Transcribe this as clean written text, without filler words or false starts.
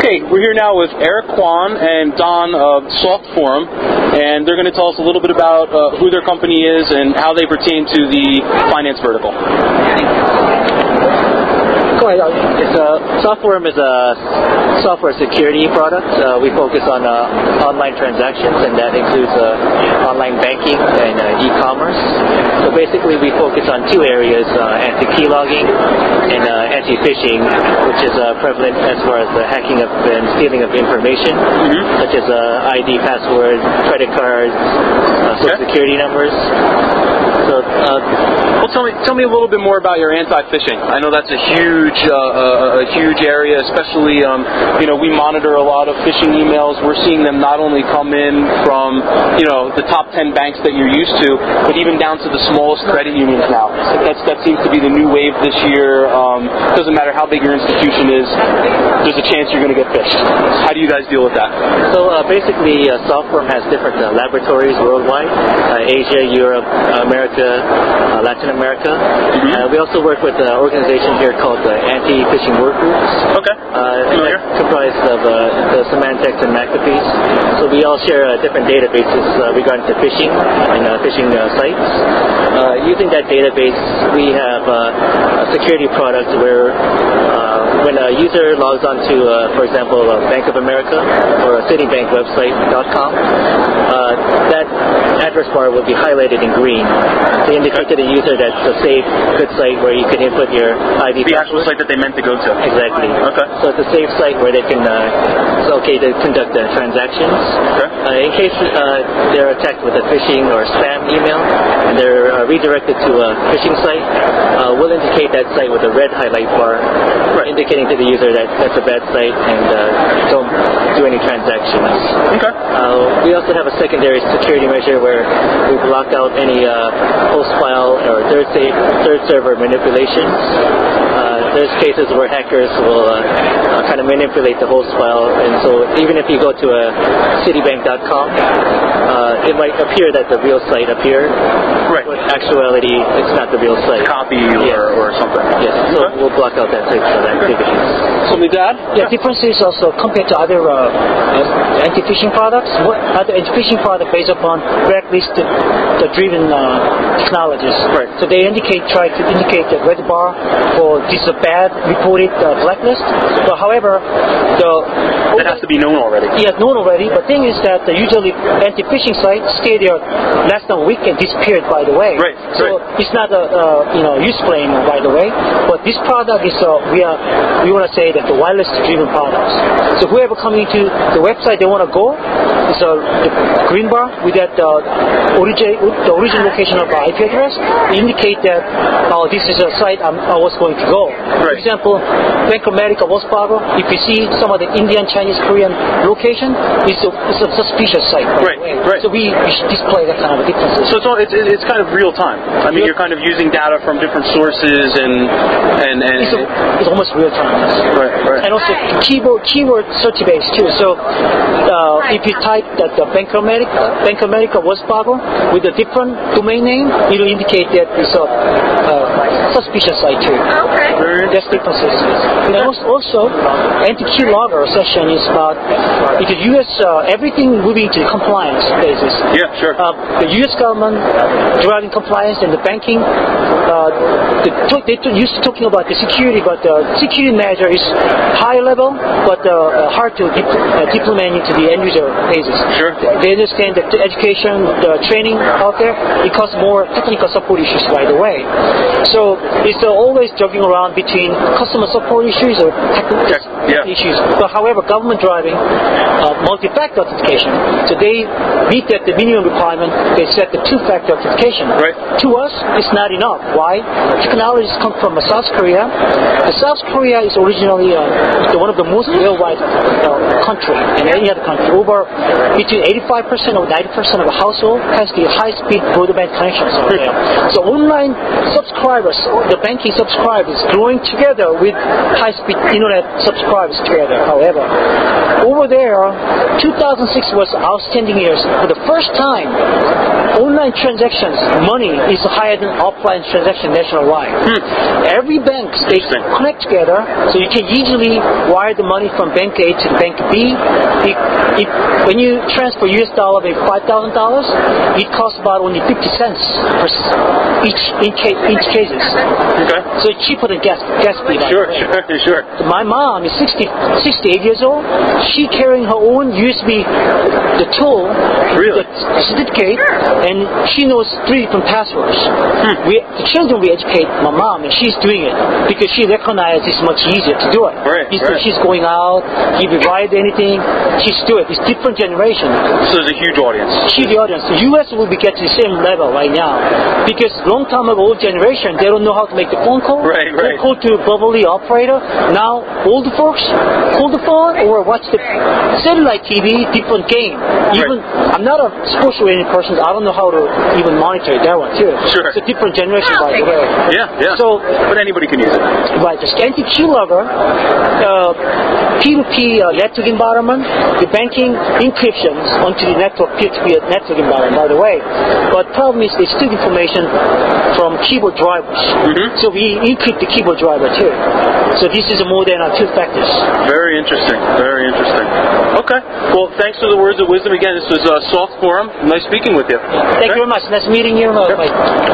Okay, we're here now with Eric Kwan and Don of Soft Forum, and they're going to tell us a little bit about who their company is and how they pertain to the finance vertical. Go ahead. Soft Forum is a software security product. We focus on online transactions, and that includes online banking and e-commerce. So basically, we focus on two areas: anti-key logging and anti-phishing, which is prevalent as far as the hacking of and stealing of information, such as ID, passwords, credit cards, social security numbers. So, tell me a little bit more about your anti-phishing. I know that's a huge area, especially we monitor a lot of phishing emails. We're seeing them not only come in from the top 10 banks that you're used to, but even down to the smallest credit unions now. That seems to be the new wave this year. Doesn't matter how big your institution is, there's a chance you're going to get phished. How do you guys deal with that? So basically, Soft Forum has different laboratories worldwide: Asia, Europe, America, Latin America. We also work with an organization here called the Anti-Phishing Workgroups. Okay. Comprised of the Symantec and McAfee. So we all share different databases regarding to phishing and phishing sites. Using that database, we have a security product where when a user logs on to, for example, Bank of America or a Citibank website.com, that address bar will be highlighted in green to indicate to the user that it's a safe, good site where you can input your ID. The actual site that they meant to go to. Exactly. Okay. So it's a safe site where they can, it's okay to conduct transactions. Okay. In case they're attacked with a phishing or spam email and they're redirected to a phishing site, we'll indicate that site with a red highlight bar, indicating to the user that that's a bad site and don't do any transactions. Okay. We also have a secondary security measure where we block out any host file or third server manipulations. There's cases where hackers will kind of manipulate the host file, and so even if you go to Citibank.com, it might appear that the real site appeared. Right. But in actuality, it's not the real site. Copy or something. Yes. So we'll block out that type of activities. Something to add? Yeah, differences also compared to other anti-phishing products. Other anti-phishing products based upon blacklist driven technologies. Right. So they try to indicate the red bar for this bad reported blacklist. But however, that has to be known already. Yeah, known already. But thing is that usually anti-phishing sites stay there less than a week and disappeared. By the way. Right. So it's not a use claim. By the way, but this product is we want to say that the wireless driven products. So whoever coming to the website they want to go, it's the green bar with that the origin location of the IP address indicate that this is a site I was going to go. For example, Bank of America, Wells Fargo. If you see some of the Indian, Chinese, Korean location, it's a suspicious site. Right. So we display that kind of differences. So it's kind of real time. I mean, you're kind of using data from different sources and it's almost real time. Yes. Right. And also keyword search base too. So if you type that the Bank of America, Wells Fargo with a different domain name, it'll indicate that it's a suspicious site too. Okay. There's differences. And also, anti-key logger session is about if the U.S. Everything moving to compliance basis. Yeah, sure. The U.S. government driving compliance and the banking. They used to talking about the security, but the security measure is high level, but hard to implement into the end user phases. Sure. They understand that the education, the training out there, it causes more technical support issues right away. So it's always jogging around between customer support issues or technical issues. But however, government driving multi-factor authentication, so they meet that the minimum requirement. They set the two-factor authentication. Right. To us, it's not enough. Why? Technologies come from South Korea. South Korea is originally one of the most worldwide country in any other country. Over between 85% or 90% of the household has the high-speed broadband connections over there. So online subscribers, the banking subscribers, growing together with high-speed internet subscribers together. However, over there, 2006 was outstanding years. For the first time, online transactions, money is higher than offline transaction nationwide. Every bank, they connect together, so you can easily wire the money from bank A to bank B. When you transfer US dollar, maybe $5,000, it costs about only 50 cents per each cases. Okay. So it's cheaper than gas fee. Sure. My mom is 68 years old. She carrying her own USB, the tool, Really? the certificate, and she knows 3 different passwords. The children, we educate my mom, and she's doing it because she recognizes it's much easier to do it. Right. She's going out, if you write anything, she's doing it. It's different generation. So there's a huge audience. Huge audience. The U.S. will be getting the same level right now because long time ago, old generation, they don't know how to make the phone call. Right. They call to verbally operator. Now, old folks call the phone or watch the satellite TV, different game. Even I'm not a sports-oriented person. I don't know how to even monitor that one too. Sure. It's a different generation, by the way. Yeah. So, but anybody can use it. right, the anti-keylogger, P2P network environment, the banking encryptions onto the network peer-to-peer network environment, by the way. But problem is they steal information from keyboard drivers. So we encrypt the keyboard driver too. So this is more than 2 factors. Very interesting. Okay. Well, thanks for the words of wisdom. Again, this was Soft Forum. Nice speaking with you. Thank you very much. Nice meeting you. Bye.